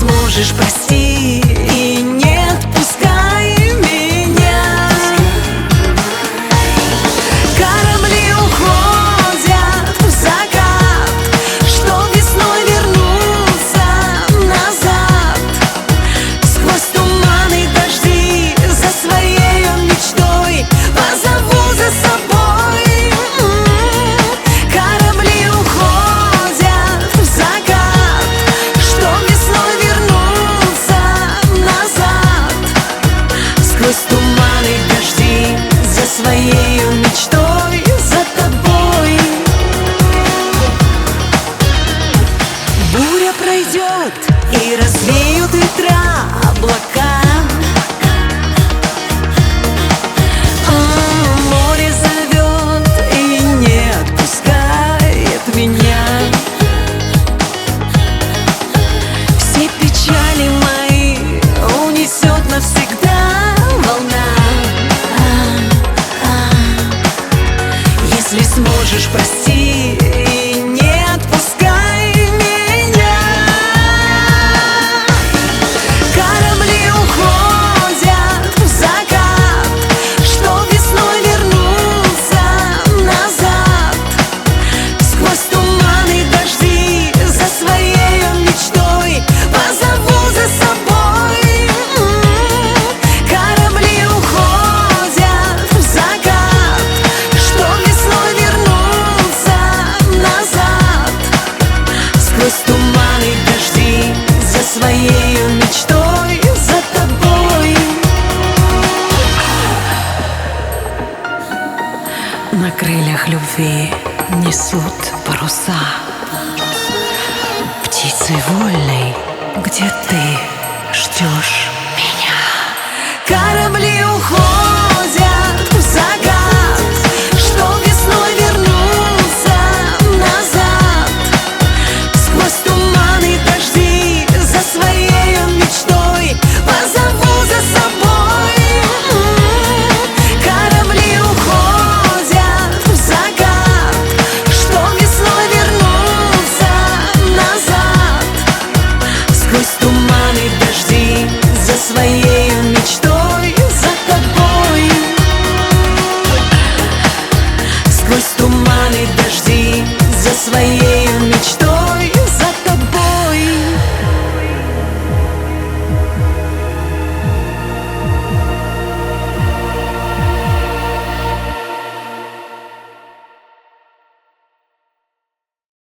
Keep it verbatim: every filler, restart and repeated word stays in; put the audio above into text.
сможешь, прости и не отпускай меня. Корабли уходят в закат, что весной вернуться назад. Сквозь туманы, дожди, за своей мечтой позову за собой. Корабли уходят в закат, что весной вернуться назад. Сквозь туманы, дожди, за своей мечтой, за тобой. Буря пройдет и развеют ветра облака. А, море зовет и не отпускает меня. Все печали мои унесет навсегда волна. Если сможешь, прости и не отпускай меня. Корабли уходят в закат, что весной вернуться назад. Сквозь туманы, дожди, за своей мечтой позову за собой. Корабли уходят в закат, что весной вернуться назад. Сквозь туманы, дожди, за своей мечтой, за тобой. На крыльях любви несут паруса. Птицей вольной, где ты ждешь